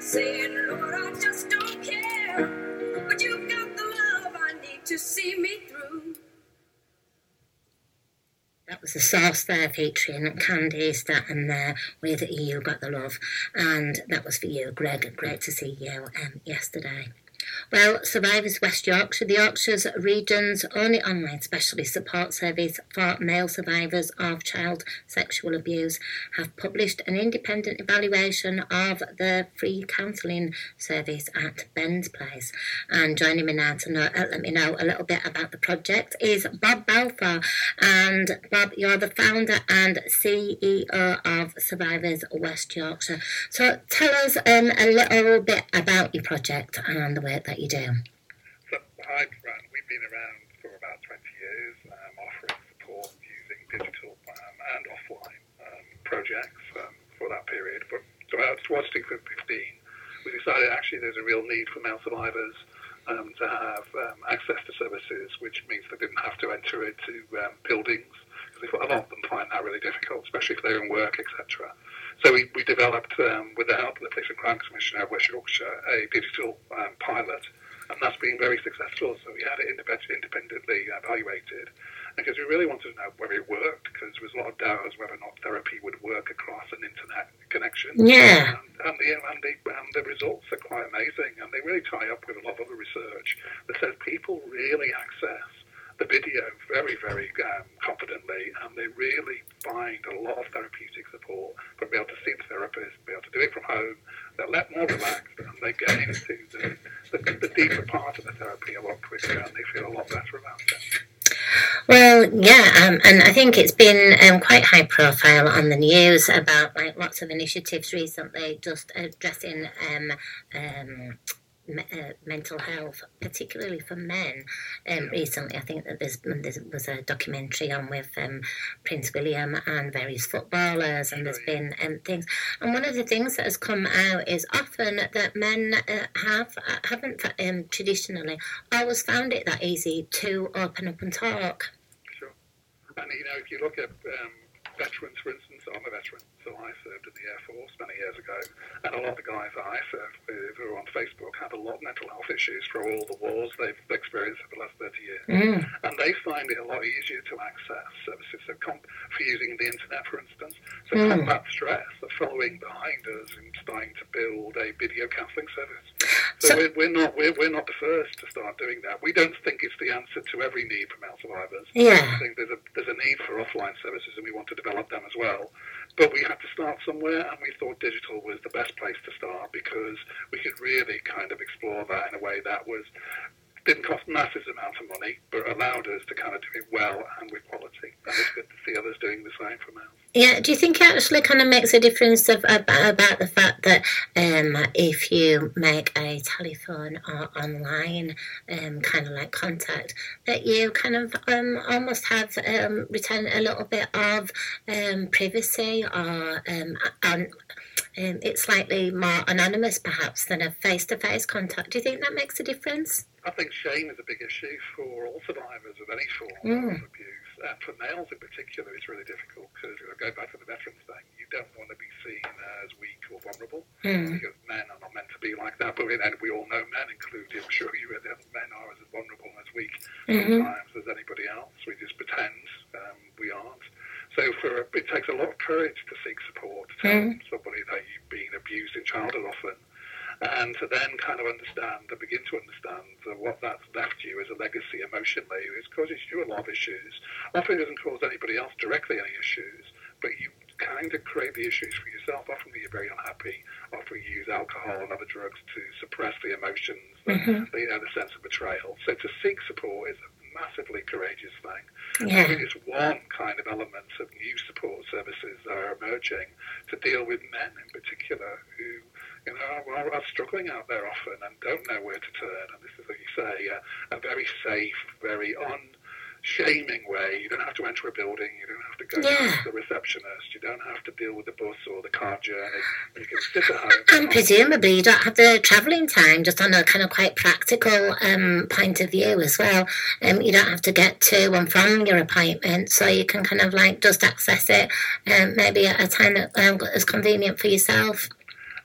saying, Lord, I just don't care, but you've got the love I need to see me through. That was the Source there featuring Candice, that and there with You Got the Love. And that was for you, Greg. Great to see you yesterday. Well, Survivors West Yorkshire, the Yorkshire's region's only online specialist support service for male survivors of child sexual abuse, have published an independent evaluation of the free counselling service at Ben's Place. And joining me now to let me know a little bit about the project is Bob Balfour. And Bob, you're the founder and CEO of Survivors West Yorkshire. So tell us a little bit about your project and the work that you do. So we've been around for about 20 years, offering support using digital and offline projects for that period. But towards 2015, we decided actually there's a real need for male survivors to have access to services, which means they didn't have to enter into buildings, because a lot of them find that really difficult, especially if they're in work, etc. So we developed, with the help of the Police and Crime Commissioner of West Yorkshire, a digital pilot, and that's been very successful. So we had it independently evaluated, because we really wanted to know whether it worked, because there was a lot of doubt as whether or not therapy would work across an internet connection. Yeah. And the results are quite amazing, and they really tie up with a lot of other research that says people really access the video very, very confidently, and they really find a lot of therapeutic support from being able to see the therapist, be able to do it from home. They're a lot more relaxed, and they get into the deeper part of the therapy a lot quicker, and they feel a lot better about it. Well, yeah, and I think it's been quite high profile on the news about lots of initiatives recently just addressing mental health, particularly for men. Recently, I think that there was a documentary on with Prince William and various footballers, and there's been things. And one of the things that has come out is often that men haven't traditionally always found it that easy to open up and talk. Sure. And if you look at veterans, for instance, I'm a veteran, so I served in the Air Force many years ago, and a lot of the guys that I served with who are on Facebook have a lot of mental health issues for all the wars they've experienced over the last 30 years. And they find it a lot easier to access services for using the internet, for instance. So combat stress, the following behind us and starting to build a video counselling service. So we're not the first to start doing that. We don't think it's the answer to every need for male survivors. Yeah. I think there's a need for offline services, and we want to develop them as well. But we had to start somewhere, and we thought digital was the best place to start, because we could really kind of explore that in a way that didn't cost massive amounts of money, but allowed us to kind of do it well and with quality. And it's good to see others doing the same for males. Yeah, do you think it actually kind of makes a difference about the fact that if you make a telephone or online kind of like contact, that you kind of almost have retain a little bit of privacy, or it's slightly more anonymous perhaps than a face-to-face contact? Do you think that makes a difference? I think shame is a big issue for all survivors of any form of abuse. And for males in particular, it's really difficult, because go back to the veterans thing, you don't want to be seen as weak or vulnerable, because men are not meant to be like that. But we all know men, including, I'm sure you read that, men are as vulnerable and as weak sometimes as anybody else. We just pretend we aren't. So it takes a lot of courage to seek support, to tell somebody that you've been abused in childhood often, and to then kind of begin to understand that what that's left you as a legacy emotionally is causes you a lot of issues. Often it doesn't cause anybody else directly any issues, but you kind of create the issues for yourself. Often you're very unhappy. Often you use alcohol and other drugs to suppress the emotions, the sense of betrayal. So to seek support is a massively courageous thing. Yeah. I think it's one kind of element of new support services that are emerging to deal with men in particular who are struggling out there often and don't know where to turn. And this is, like you say, a very safe, very unshaming way. You don't have to enter a building. You don't have to go to the receptionist. You don't have to deal with the bus or the car journey. You can sit at home. And presumably you don't have the travelling time, just on a kind of quite practical point of view as well. You don't have to get to and from your appointment, so you can kind of like just access it maybe at a time that is convenient for yourself.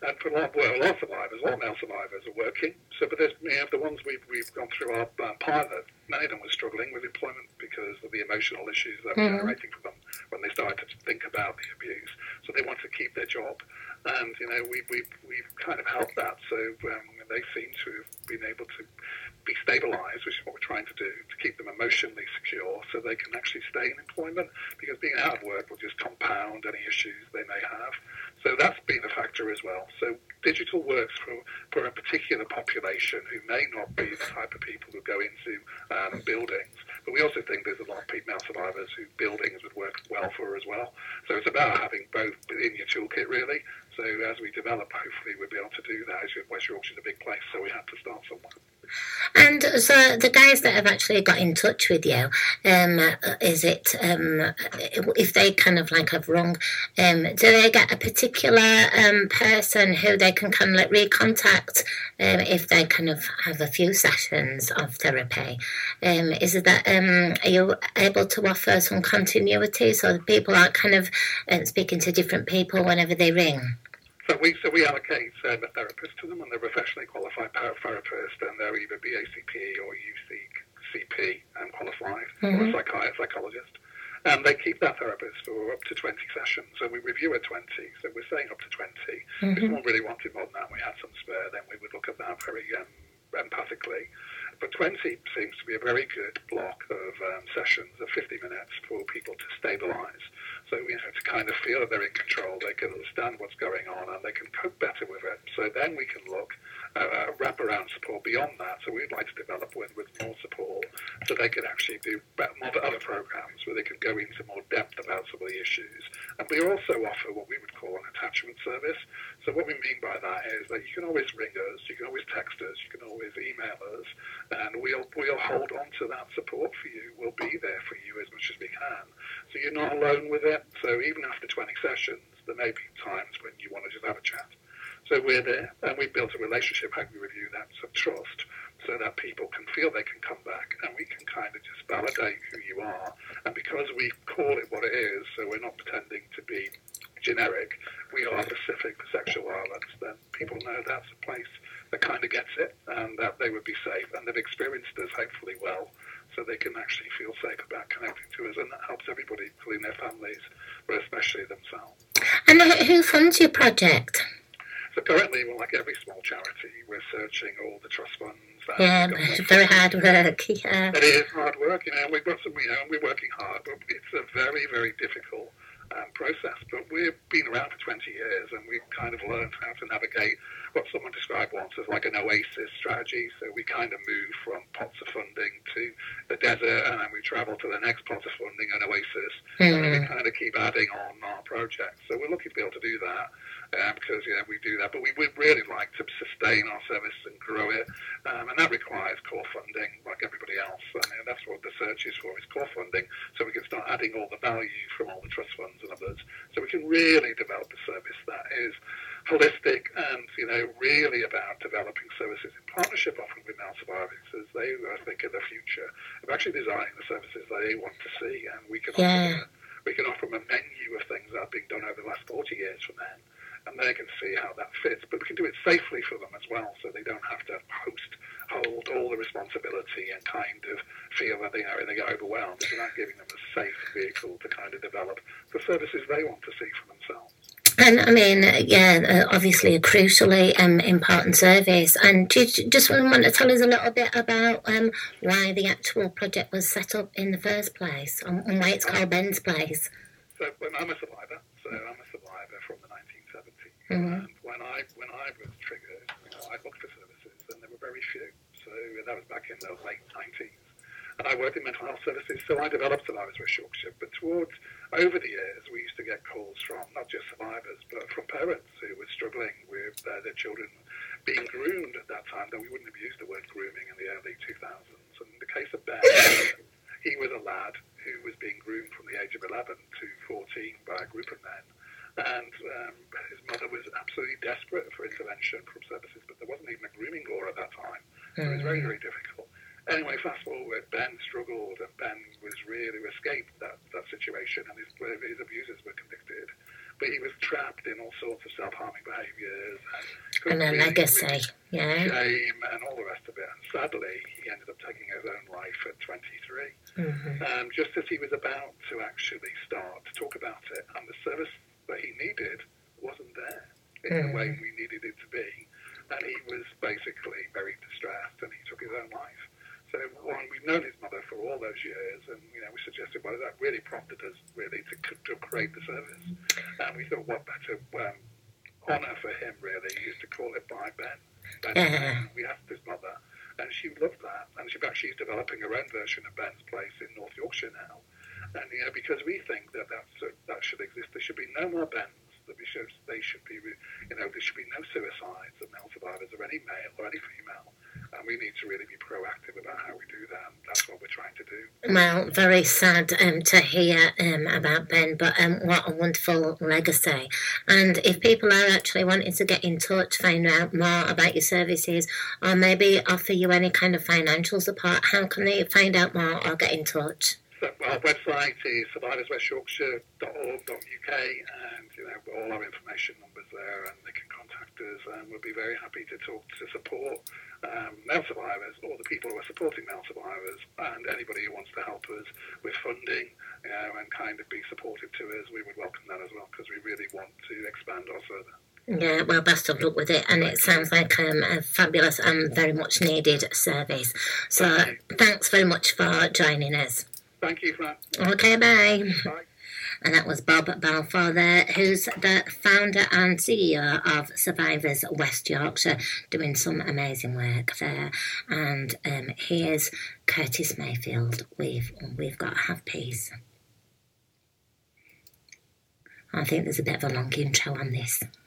And for a lot of survivors, a lot of male survivors are working. So, but there's, the ones we've gone through our pilot, many of them were struggling with employment because of the emotional issues that were generating for them when they started to think about the abuse. So they wanted to keep their job. And, we've kind of helped that. So they seem to have been able to be stabilised, which is what we're trying to do, to keep them emotionally secure so they can actually stay in employment, because being out of work will just compound any issues they may have. So that's been a factor as well. So digital works for a particular population who may not be the type of people who go into buildings. But we also think there's a lot of male survivors who buildings would work well for as well. So it's about having both in your toolkit, really. So as we develop, hopefully we'll be able to do that. As West Yorkshire's a big place, so we have to start somewhere. And so the guys that have actually got in touch with you, is it, if they kind of like have rung, do they get a particular person who they can kind of like recontact if they kind of have a few sessions of therapy? Is it that, are you able to offer some continuity so that people aren't kind of speaking to different people whenever they ring? So we allocate a therapist to them, and they're a professionally qualified therapist, and they're either BACP or UCP qualified, or a psychologist. And they keep that therapist for up to 20 sessions. So we review at 20, so we're saying up to 20. If someone really wanted more than that, we had some spare, then we would look at that very empathically. But 20 seems to be a very good block of sessions of 50 minutes for people to stabilise. So, to kind of feel that they're in control, they can understand what's going on, and they can cope better with it. So then we can look at wraparound support beyond that. So we'd like to develop with more support so they can actually do more other programs where they can go into more depth about some of the issues. And we also offer what we would call an attachment service. So what we mean by that is that you can always ring us, you can always text us, you can always email us, and we'll hold on to that support for you. We'll be there for you as much as we can. So you're not alone with it. So even after 20 sessions, there may be times when you want to just have a chat. So we're there, and we've built a relationship, how we review that, of trust, so that people can feel they can come back, and we can kind of just validate who you are. And because we call it what it is, so we're not pretending to be generic, we are specific for sexual violence, then people know that's a place that kind of gets it, and that they would be safe, and they've experienced us hopefully well, so they can actually feel safe about connecting to us, and that helps everybody, including their families, but especially themselves. And who funds your project? So currently, like every small charity, we're searching all the trust funds. Yeah, very hard work. Yeah. It is hard work, we've got some, and we're working hard, but it's a very, very difficult process. But we've been around for 20 years, and we've kind of learned how to navigate what someone described once as like an oasis strategy. So we kind of move from pots of funding to the desert, and then we travel to the next pot of funding, an oasis, and then we kind of keep adding on our projects. So we're lucky to be able to do that. Because we do that, but we would really like to sustain our service and grow it, and that requires core funding, like everybody else. And that's what the search is for: is core funding, so we can start adding all the value from all the trust funds and others, so we can really develop a service that is holistic and really about developing services in partnership, often with male survivors, as they think of the future of actually designing the services they want to see, and we can offer them a menu of things that have been done over the last 40 years from then. And they can see how that fits, but we can do it safely for them as well, so they don't have to hold all the responsibility and kind of feel that they get overwhelmed. It's about giving them a safe vehicle to kind of develop the services they want to see for themselves. And I mean, obviously a crucially important service. And do you just want to tell us a little bit about why the actual project was set up in the first place, and why it's called Ben's Place? So I'm a survivor. From the 1970s. And when I was triggered, I looked for services, and there were very few. So that was back in the late 90s. And I worked in mental health services, so I developed Survivors West Yorkshire. But over the years, we used to get calls from not just survivors, but from parents who were struggling with their children being groomed at that time, though we wouldn't have used the word grooming in the early 2000s. And in the case of Ben, he was a lad who was being groomed from the age of 11 to 14 by a group of men. And his mother was absolutely desperate for intervention from services, but there wasn't even a grooming law at that time. So it was very, very difficult. Anyway, fast forward, Ben struggled, and Ben was really escaped that situation, and his abusers were convicted. but he was trapped in all sorts of self-harming behaviours And a legacy, yeah. shame and all the rest of it. And sadly, he ended up taking his own life at 23, just as he was about to actually start to talk about it. And the service that he needed wasn't there in the way we needed it to be. And he was basically very distressed, and he took his own life. So we've known his mother for all those years, and we suggested, well, that really prompted us really to create the service. And we thought, what better honour for him really is to call it by Ben. We asked his mother, and she loved that. And she's developing her own version of Ben's Place in North Yorkshire now. And because we think that should exist, there should be no more Bens. There should be no suicides of male survivors, of any male or any female. And we need to really be proactive about how we do that. And that's what we're trying to do. Well, very sad to hear about Ben, but what a wonderful legacy. And if people are actually wanting to get in touch, find out more about your services, or maybe offer you any kind of financial support, how can they find out more or get in touch? So our website is survivorswestyorkshire.org.uk, and all our information numbers there, and they can contact us, and we'll be very happy to talk to support male survivors, or the people who are supporting male survivors, and anybody who wants to help us with funding and kind of be supportive to us. We would welcome that as well, because we really want to expand our further. Yeah, well, best of luck with it, and it sounds like a fabulous and very much needed service. So thanks very much for joining us. Thank you, Fran. Okay, bye. Bye. And that was Bob Balfour there, who's the founder and CEO of Survivors West Yorkshire, doing some amazing work there. And here's Curtis Mayfield with We've Got to Have Peace. I think there's a bit of a long intro on this.